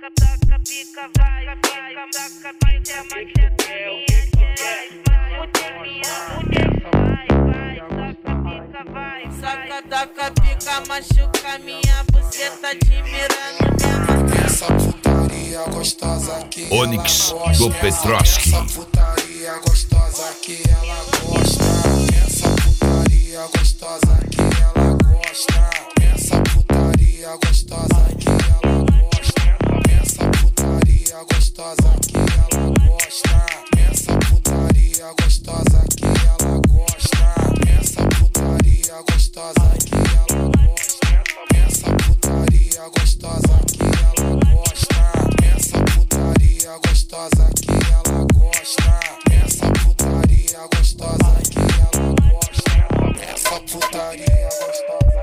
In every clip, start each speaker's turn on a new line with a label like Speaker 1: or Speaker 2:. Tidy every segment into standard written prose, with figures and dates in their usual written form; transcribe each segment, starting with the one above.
Speaker 1: taca, pica, vai, taca, pica, saca, taca, pica, machuca minha buceta, te mirando mesmo.
Speaker 2: Essa putaria gostosa que
Speaker 3: Onyx
Speaker 2: ela gosta.
Speaker 3: do Petroski.
Speaker 2: Essa putaria gostosa que ela gosta. Essa putaria gostosa que ela gosta. Essa putaria gostosa que ela gosta. Essa putaria gostosa que ela gosta. Essa putaria gostosa que ela gosta. Essa putaria gostosa que ela gosta. Essa putaria gostosa que ela gosta. Essa putaria gostosa que ela gosta. Essa putaria gostosa que ela gosta. Essa putaria gostosa.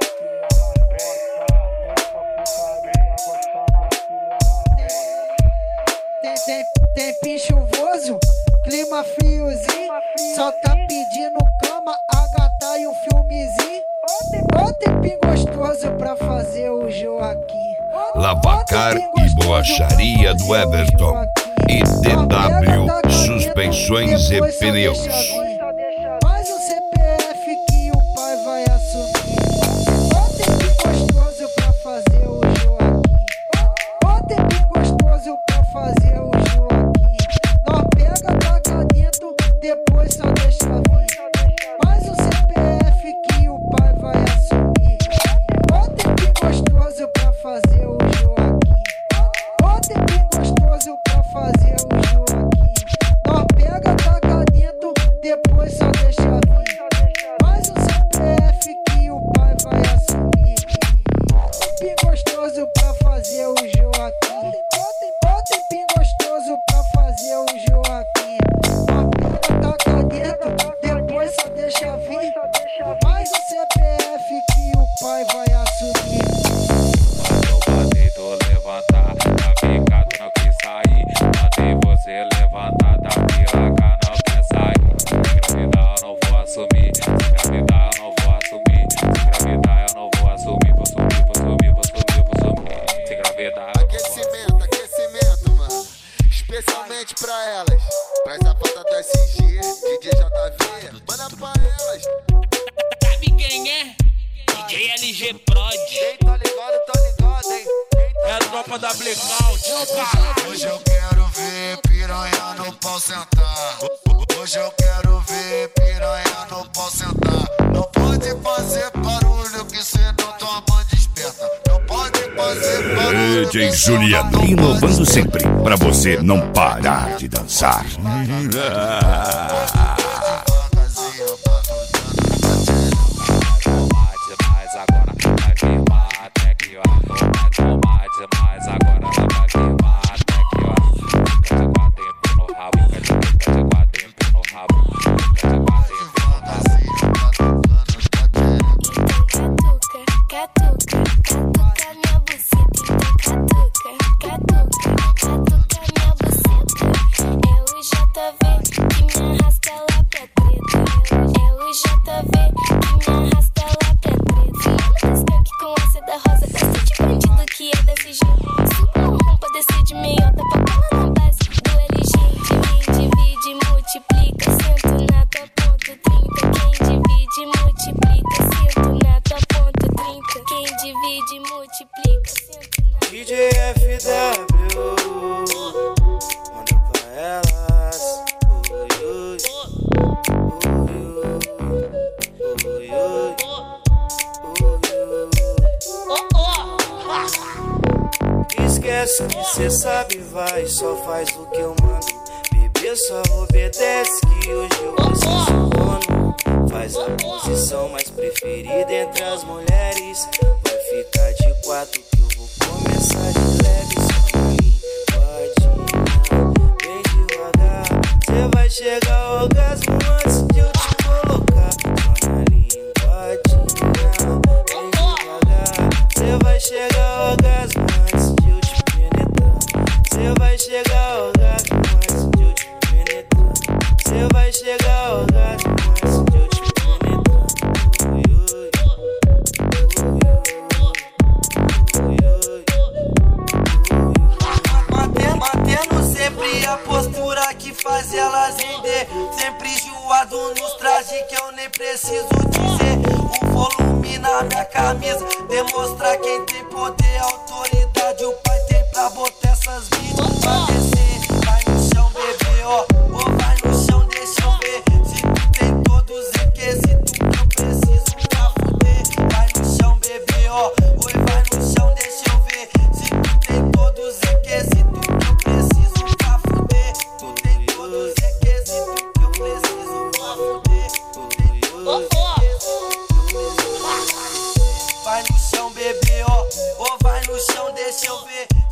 Speaker 4: Tempo chuvoso, clima friozinho, só tá pedindo cama, a gata e um filmezinho. Ó tempinho gostoso pra fazer o Joaquim.
Speaker 3: Lavacar e Borracharia do Everton. E DW Suspensões e Pneus.
Speaker 4: Faz um CPF que o pai vai assumir. Ó tempinho gostoso pra fazer o Joaquim. Ó tempinho gostoso pra fazer o Joaquim. Nós pega, taca dentro, depois só deixa vir. Faz um CPF que o pai vai assumir. Ó tempinho gostoso pra fazer o Joaquim. Ó tempinho gostoso pra fazer o Joaquim. Nós pega, taca dentro, depois só deixa vir. Faz um CPF que o pai vai assumir. Tempinho gostoso pra fazer o Joaquim. Ó tempinho gostoso pra fazer o Joaquim. Nós pega, taca dentro, depois só deixa vir. Faz um CPF que o pai vai assumir.
Speaker 5: Mandei tu levantar, da pica tu não quis sair. Mandei você levantar, da piroca não quer sair. Se engravidar eu não vou assumir. Se engravidar eu não vou assumir. Se engravidar eu não vou assumir. Vou sumir. Se engravidar
Speaker 6: Aquecimento, mano. Especialmente pra elas. Pra essa falta do SG, DJ JV. Manda pra elas.
Speaker 1: Sabe quem é? DJ LG Prod.
Speaker 6: Ei, tô ligado, hein.
Speaker 1: É a tropa da Blackout.
Speaker 2: Hoje eu quero ver piranha no pau sentar. Hoje eu quero ver piranha no pau sentar. Não pode fazer barulho que cê não toma desperta. Não pode fazer barulho.
Speaker 3: DJ Juliano, inovando sempre pra você não parar de dançar.
Speaker 5: demais agora, vai queimar até que hora. Vai tomar demais agora, ela vai queimar até que hora. Fica de quatro tempo no rabo, fica de quatro tempo no rabo, fica de quatro tempo no rabo.
Speaker 7: Catuca minha buceta, catuca minha buceta. É o JV que me arrasta lá pra treta. É o JV que me arrasta lá pra treta. Skunk com essa da rosa, bastante bandido que é desse jeito. Suba um rompa, desce de meiota pra colar na base do LG. Quem divide, multiplica, sento na tua ponto 30. Quem divide, multiplica, sento na tua ponto 30. Quem divide, multiplica, sento na
Speaker 8: DJ FW, manda pra elas. Esquece que cê sabe, vai, só faz o que eu mando. Bebê só obedece que hoje eu vou ser seu dono. Faz a posição mais preferida entre as mulheres. Vai ficar de quatro que eu vou começar de leve. Só na linguadinha, bem devagar. Cê vai chegar ao orgasmo antes de eu te colocar. Só na linguadinha, bem devagar. Cê vai chegar ao orgasmo antes de eu te penetrar. Cê vai chegar ao orgasmo antes de eu te penetrar. Cê vai chegar ao orgasmo antes de eu te penetrar. sempre a postura que faz elas render. Sempre enjoado nos trajes que eu nem preciso dizer. O volume na minha camisa demonstra quem tem poder, autoridade. O pai tem pra botar essas vídeos pra descer. Vai no chão, bebê, ó, ou vai no chão, deixa eu ver. Se tu tem todos os requisitos que eu preciso pra fuder. Vai no chão, bebê, ó, ou vai no chão, deixa eu ver. Se tu tem todos os requisitos que eu preciso pra fuder. Tu tem todos os requisitos que eu preciso pra fuder. Tu tem todos os requisitos que eu preciso. Vai no chão, bebê, ó, ou vai no chão, deixa eu ver.